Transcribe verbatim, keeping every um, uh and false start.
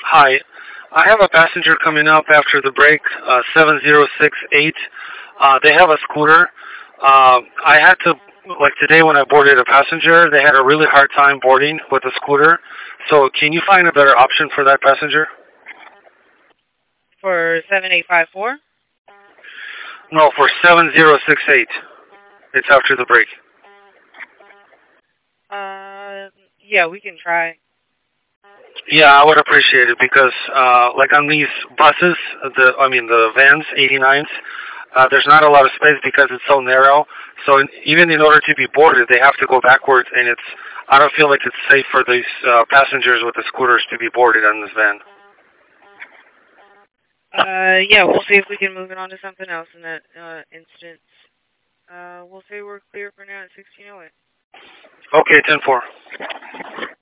Hi. I have a passenger coming up after the break, uh, seven zero six eight. Uh, they have a scooter. Uh, I had to, like today when I boarded a passenger, they had a really hard time boarding with a scooter. So can you find a better option for that passenger? For seven eight five four? No, for seven zero six eight. It's after the break. Uh, yeah, we can try. Yeah, I would appreciate it because, uh, like on these buses, the I mean the vans, eighty-nines, uh, there's not a lot of space because it's so narrow. So in, even in order to be boarded, they have to go backwards, and it's I don't feel like it's safe for these uh, passengers with the scooters to be boarded on this van. Uh, yeah, we'll see if we can move it on to something else in that uh, instance. Uh, we'll say we're clear for now at sixteen oh eight. Okay, ten four.